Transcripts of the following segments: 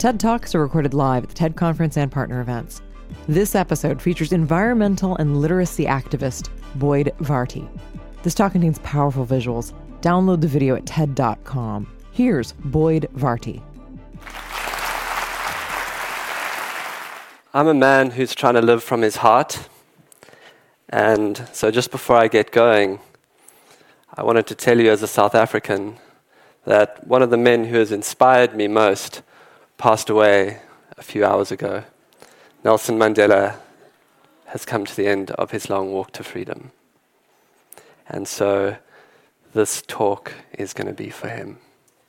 TED Talks are recorded live at the TED Conference and partner events. This episode features environmental and literacy activist Boyd Varty. This talk contains powerful visuals. Download the video at TED.com. Here's Boyd Varty. I'm a man who's trying to live from his heart. And so just before I get going, I wanted to tell you as a South African that one of the men who has inspired me most passed away a few hours ago. Nelson Mandela has come to the end of his long walk to freedom. And so this talk is going to be for him.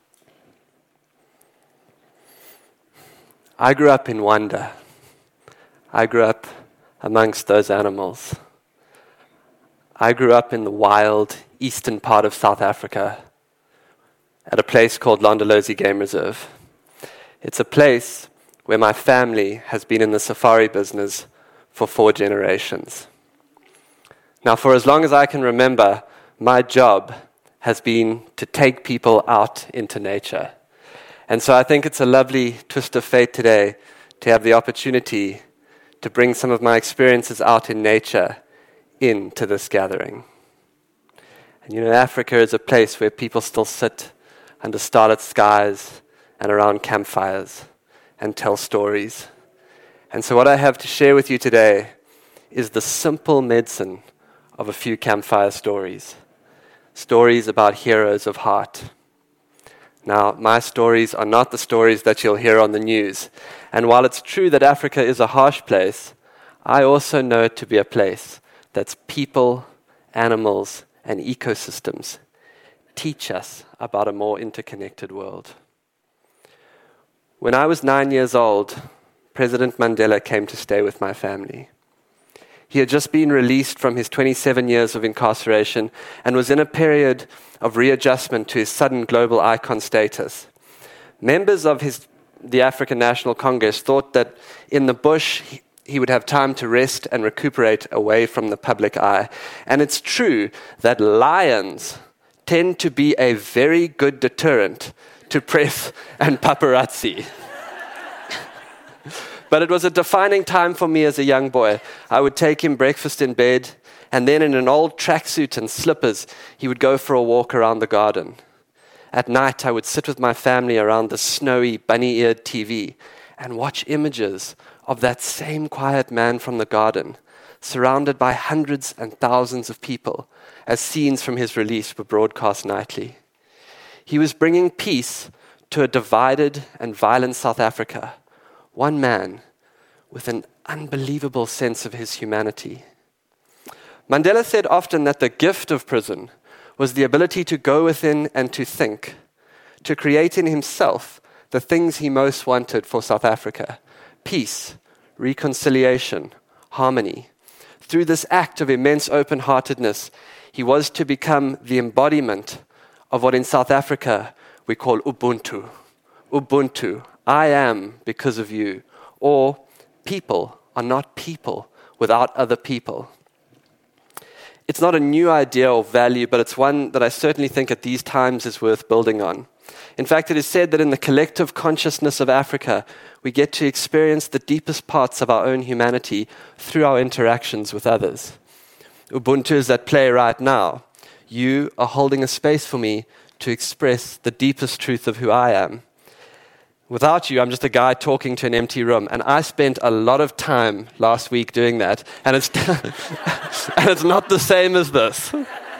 I grew up in Wanda. I grew up amongst those animals. I grew up in the wild eastern part of South Africa at a place called Londolozi Game Reserve. It's a place where my family has been in the safari business for 4 generations. Now, for as long as I can remember, my job has been to take people out into nature. And so I think it's a lovely twist of fate today to have the opportunity to bring some of my experiences out in nature into this gathering. And you know, Africa is a place where people still sit under starlit skies and around campfires and tell stories. And so what I have to share with you today is the simple medicine of a few campfire stories. Stories about heroes of heart. Now, my stories are not the stories that you'll hear on the news. And while it's true that Africa is a harsh place, I also know it to be a place that's people, animals, and ecosystems teach us about a more interconnected world. When I was 9 years old, President Mandela came to stay with my family. He had just been released from his 27 years of incarceration and was in a period of readjustment to his sudden global icon status. Members of the African National Congress thought that in the bush he would have time to rest and recuperate away from the public eye. And it's true that lions tend to be a very good deterrent to press and paparazzi. But it was a defining time for me as a young boy. I would take him breakfast in bed, and then in an old tracksuit and slippers, he would go for a walk around the garden. At night, I would sit with my family around the snowy, bunny-eared TV and watch images of that same quiet man from the garden, surrounded by hundreds and thousands of people, as scenes from his release were broadcast nightly. He was bringing peace to a divided and violent South Africa, one man with an unbelievable sense of his humanity. Mandela said often that the gift of prison was the ability to go within and to think, to create in himself the things he most wanted for South Africa: peace, reconciliation, harmony. Through this act of immense open-heartedness, he was to become the embodiment of what in South Africa we call Ubuntu. Ubuntu, I am because of you. Or people are not people without other people. It's not a new idea or value, but it's one that I certainly think at these times is worth building on. In fact, it is said that in the collective consciousness of Africa, we get to experience the deepest parts of our own humanity through our interactions with others. Ubuntu is at play right now. You are holding a space for me to express the deepest truth of who I am. Without you, I'm just a guy talking to an empty room. And I spent a lot of time last week doing that. And it's, and it's not the same as this.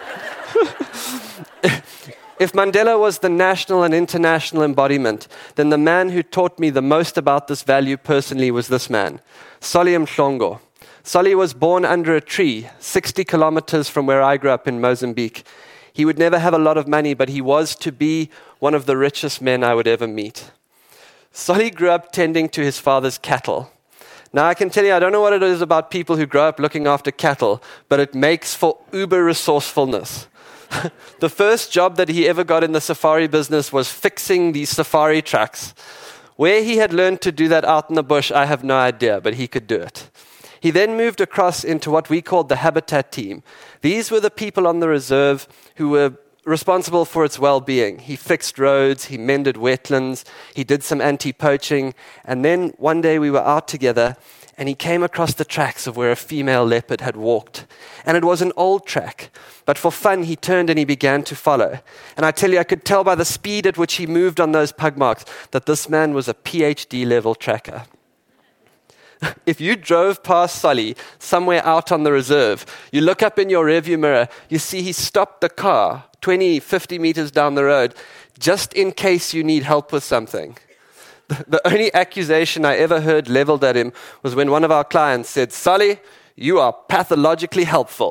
If Mandela was the national and international embodiment, then the man who taught me the most about this value personally was this man, Solly Mhlongo. Solly was born under a tree, 60 kilometers from where I grew up in Mozambique. He would never have a lot of money, but he was to be one of the richest men I would ever meet. Solly grew up tending to his father's cattle. Now, I can tell you, I don't know what it is about people who grow up looking after cattle, but it makes for uber resourcefulness. The first job that he ever got in the safari business was fixing these safari trucks. Where he had learned to do that out in the bush, I have no idea, but he could do it. He then moved across into what we called the habitat team. These were the people on the reserve who were responsible for its well-being. He fixed roads, he mended wetlands, he did some anti-poaching, and then one day we were out together and he came across the tracks of where a female leopard had walked. And it was an old track, but for fun he turned and he began to follow. And I tell you, I could tell by the speed at which he moved on those pug marks that this man was a PhD level tracker. If you drove past Solly somewhere out on the reserve, you look up in your rearview mirror, you see he stopped the car 20, 50 meters down the road just in case you need help with something. The only accusation I ever heard leveled at him was when one of our clients said, "Solly, you are pathologically helpful."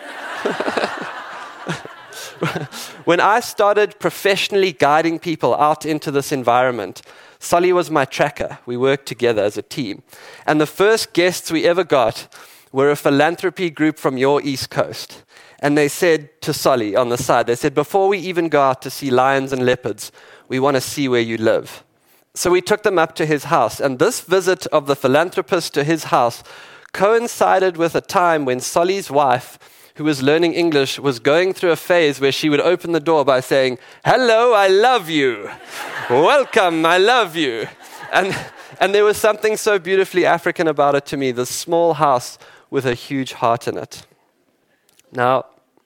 When I started professionally guiding people out into this environment, Solly was my tracker. We worked together as a team. And the first guests we ever got were a philanthropy group from your East Coast. And they said to Solly on the side, they said, "Before we even go out to see lions and leopards, we want to see where you live." So we took them up to his house. And this visit of the philanthropist to his house coincided with a time when Solly's wife, who was learning English, was going through a phase where she would open the door by saying, "Hello, I love you. Welcome, I love you." And there was something so beautifully African about it to me, this small house with a huge heart in it. Now,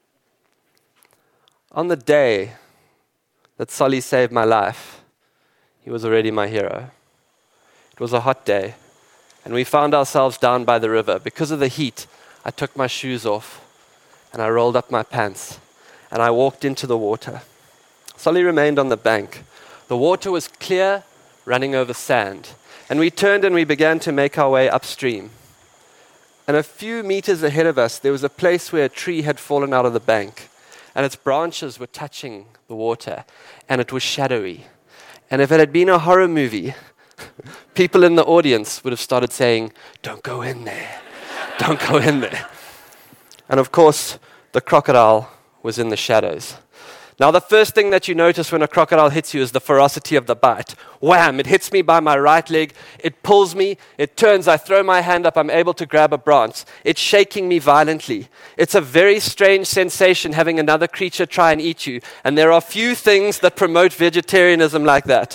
on the day that Solly saved my life, he was already my hero. It was a hot day, and we found ourselves down by the river. Because of the heat, I took my shoes off, and I rolled up my pants, and I walked into the water. Solly remained on the bank. The water was clear, running over sand, and we turned and we began to make our way upstream. And a few meters ahead of us, there was a place where a tree had fallen out of the bank, and its branches were touching the water, and it was shadowy. And if it had been a horror movie, people in the audience would have started saying, "Don't go in there, don't go in there." And of course, the crocodile was in the shadows. Now, the first thing that you notice when a crocodile hits you is the ferocity of the bite. Wham! It hits me by my right leg. It pulls me. It turns. I throw my hand up. I'm able to grab a branch. It's shaking me violently. It's a very strange sensation having another creature try and eat you. And there are few things that promote vegetarianism like that.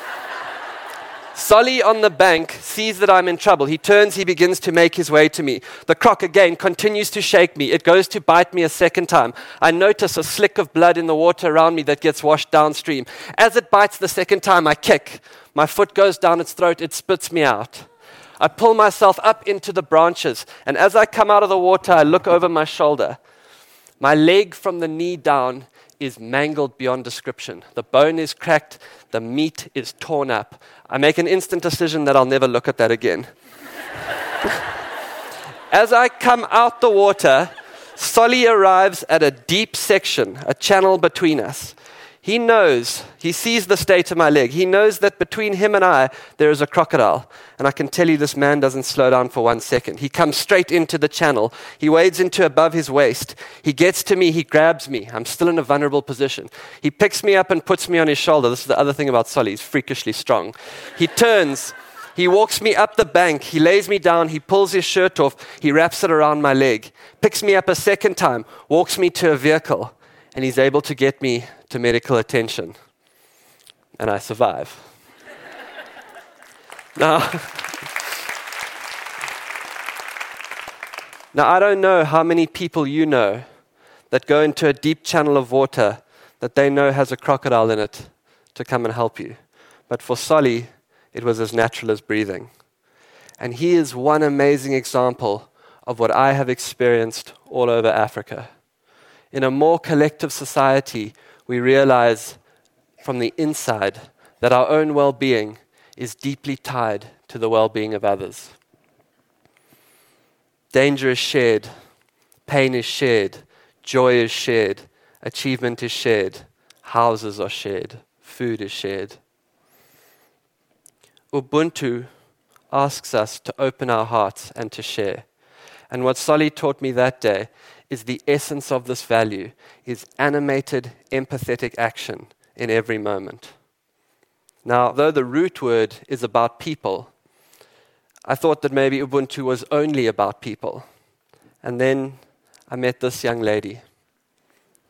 Solly on the bank sees that I'm in trouble. He turns, he begins to make his way to me. The croc again continues to shake me. It goes to bite me a second time. I notice a slick of blood in the water around me that gets washed downstream. As it bites the second time, I kick. My foot goes down its throat. It spits me out. I pull myself up into the branches, and as I come out of the water, I look over my shoulder. My leg from the knee down is mangled beyond description. The bone is cracked. The meat is torn up. I make an instant decision that I'll never look at that again. As I come out the water, Solly arrives at a deep section, a channel between us. He knows, he sees the state of my leg. He knows that between him and I, there is a crocodile. And I can tell you this man doesn't slow down for 1 second. He comes straight into the channel. He wades into above his waist. He gets to me. He grabs me. I'm still in a vulnerable position. He picks me up and puts me on his shoulder. This is the other thing about Solly. He's freakishly strong. He turns. He walks me up the bank. He lays me down. He pulls his shirt off. He wraps it around my leg. Picks me up a second time. Walks me to a vehicle. And he's able to get me to medical attention. And I survive. Now, I don't know how many people you know that go into a deep channel of water that they know has a crocodile in it to come and help you. But for Solly, it was as natural as breathing. And he is one amazing example of what I have experienced all over Africa. In a more collective society, we realize from the inside that our own well-being is deeply tied to the well-being of others. Danger is shared, pain is shared, joy is shared, achievement is shared, houses are shared, food is shared. Ubuntu asks us to open our hearts and to share. And what Solly taught me that day is the essence of this value is animated, empathetic action in every moment. Now, though the root word is about people, I thought that maybe Ubuntu was only about people. And then I met this young lady.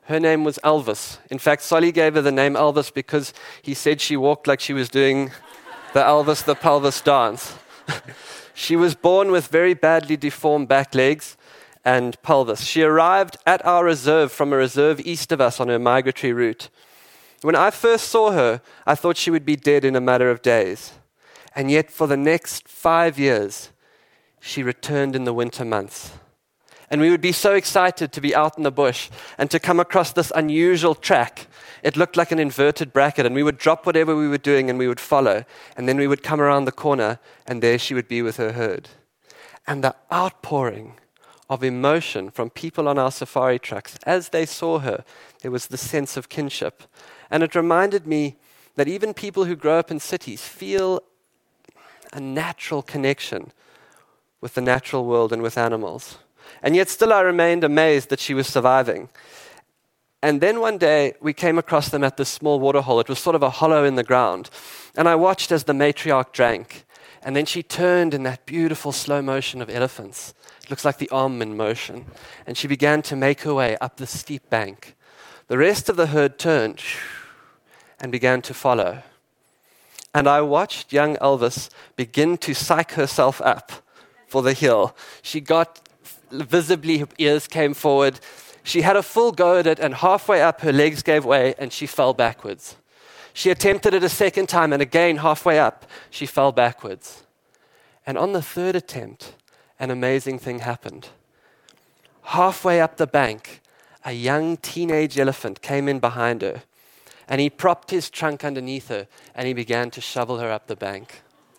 Her name was Elvis. In fact, Solly gave her the name Elvis because he said she walked like she was doing the Elvis the pelvis dance. She was born with very badly deformed back legs and pelvis. She arrived at our reserve from a reserve east of us on her migratory route. When I first saw her, I thought she would be dead in a matter of days. And yet for the next 5 years, she returned in the winter months. And we would be so excited to be out in the bush and to come across this unusual track. It looked like an inverted bracket, and we would drop whatever we were doing and we would follow. And then we would come around the corner, and there she would be with her herd. And the outpouring of emotion from people on our safari trucks, as they saw her, there was the sense of kinship. And it reminded me that even people who grow up in cities feel a natural connection with the natural world and with animals. And yet still I remained amazed that she was surviving. And then one day we came across them at this small waterhole. It was sort of a hollow in the ground. And I watched as the matriarch drank. And then she turned in that beautiful slow motion of elephants. It looks like the arm in motion. And she began to make her way up the steep bank. The rest of the herd turned and began to follow. And I watched young Elvis begin to psych herself up for the hill. She got visibly, her ears came forward. She had a full go at it, and halfway up, her legs gave way, and she fell backwards. She attempted it a second time, and again, halfway up, she fell backwards. And on the third attempt, an amazing thing happened. Halfway up the bank, a young teenage elephant came in behind her, and he propped his trunk underneath her, and he began to shovel her up the bank.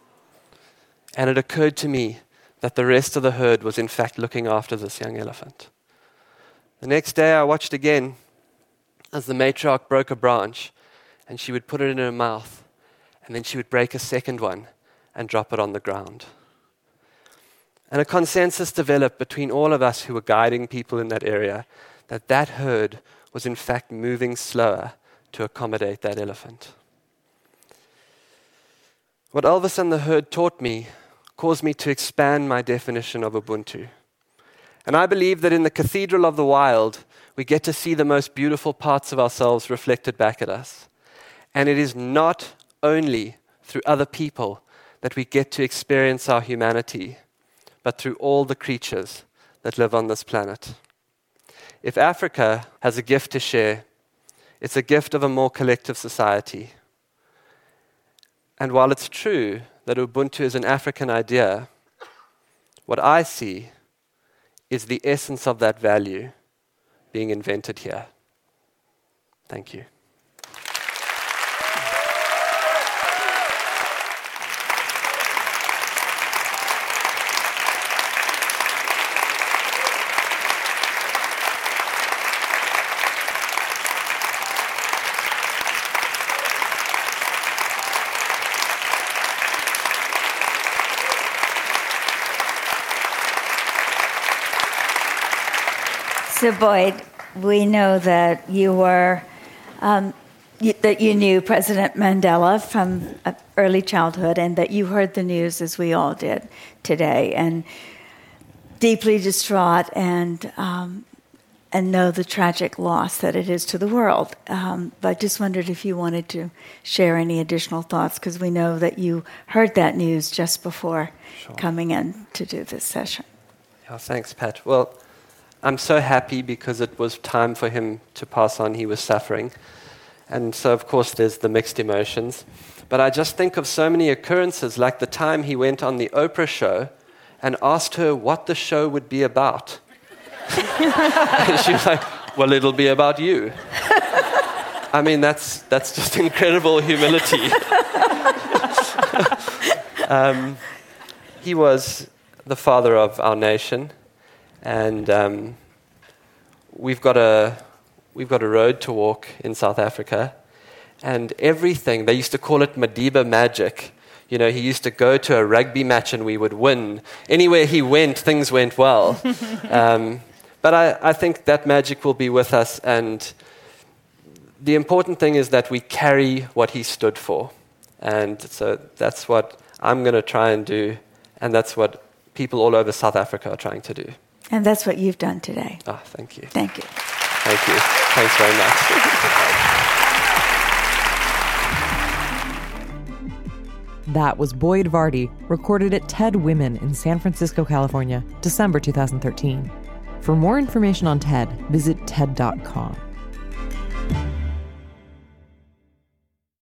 And it occurred to me that the rest of the herd was in fact looking after this young elephant. The next day I watched again as the matriarch broke a branch, and she would put it in her mouth, and then she would break a second one and drop it on the ground. And a consensus developed between all of us who were guiding people in that area that that herd was in fact moving slower to accommodate that elephant. What Elvis and the herd taught me caused me to expand my definition of Ubuntu. And I believe that in the Cathedral of the Wild, we get to see the most beautiful parts of ourselves reflected back at us. And it is not only through other people that we get to experience our humanity, but through all the creatures that live on this planet. If Africa has a gift to share, it's a gift of a more collective society. And while it's true that Ubuntu is an African idea, what I see is the essence of that value being invented here. Thank you. So Boyd, we know that you were that you knew President Mandela from early childhood, and that you heard the news as we all did today, and deeply distraught, and know the tragic loss that it is to the world. But I just wondered if you wanted to share any additional thoughts, because we know that you heard that news just before coming in to do this session. Yeah, thanks, Pat. Well, I'm so happy because it was time for him to pass on. He was suffering. And so, of course, there's the mixed emotions. But I just think of so many occurrences, like the time he went on the Oprah show and asked her what the show would be about. And she was like, well, it'll be about you. I mean, that's just incredible humility. He was the father of our nation. And we've got a road to walk in South Africa, and everything, they used to call it Madiba magic. You know, he used to go to a rugby match and we would win. Anywhere he went, things went well. But I think that magic will be with us, and the important thing is that we carry what he stood for. And so that's what I'm going to try and do, and that's what people all over South Africa are trying to do. And that's what you've done today. Oh, thank you. Thank you. Thank you. Thanks very much. That was Boyd Varty, recorded at TED Women in San Francisco, California, December 2013. For more information on TED, visit TED.com.